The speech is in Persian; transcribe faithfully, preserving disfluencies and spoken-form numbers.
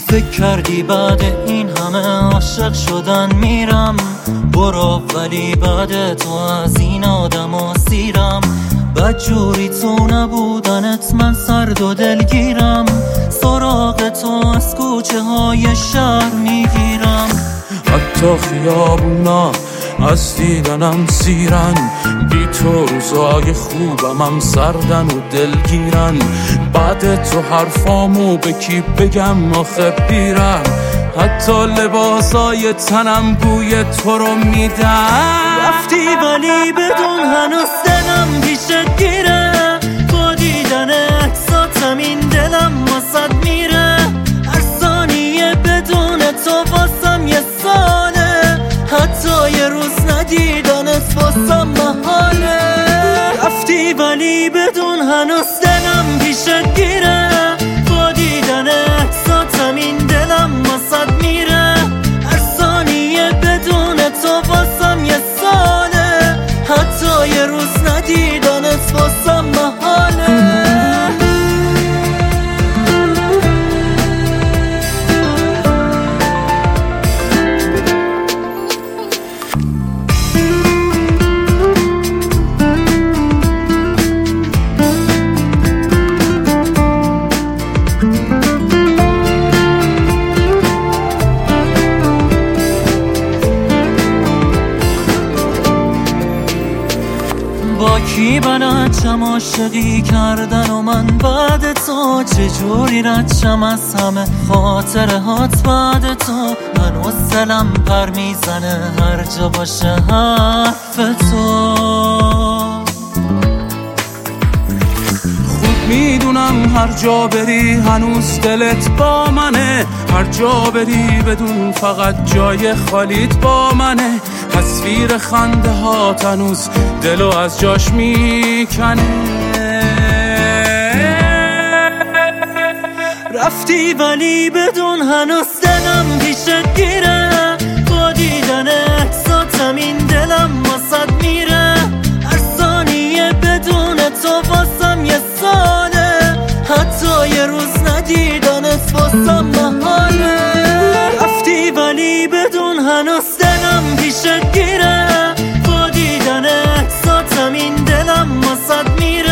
فکر کردی بعد این همه عاشق شدن میرم؟ برو، ولی بعد تو از این آدم و سیرم. بدجوری تو نبودنت من سرد و دلگیرم. سراغ تو از کوچه های شهر میگیرم. حتی خیابونا از دیدنم سیرن، بی تو روزای خوبم هم سردن و دلگیرن. بعد تو حرفامو به کی بگم آخه بیرم؟ حتی لباسای تنم بوی تو رو میدن. رفتی ولی بدون هنوز دلم پیشت گیره. با دیدن عکساتم این دلم واسد میره. هر ثانیه بدون تو واسم یه ساله. حتی یه روز ندیدنت واسم محاله. رفتی ولی بدون هنوز دلم پیشت گیره. با دیدن عکساتم این دلم واسد میره. هر ثانیه بدون تو واسم یه ساله. حتی یه روز ندیدنت واسم محاله. با کی بلدشم عاشقی کردن و من بعد تو؟ چجوری ردشم از همه خاطره هات بعد تو؟ هنوز دلم پر میزنه هر جا باشه حرف تو. خوب میدونم هر جا بری هنوز دلت با منه. هر جا بری بدون فقط جای خالیت با منه. تصویر خنده ها هنوز دلو از جاش میکنه. رفتی ولی بدون هنوز دلم پیشت گیره. با دیدن عکساتم این دلم واسد میره. هر ثانیه بدون تو واسم یه ساله. حتی یه روز ندیدنت واسم محاله. رفتی ولی بدون هنوز دلم پیشت گیره. با دیدن عکساتم این دلم واسد میره.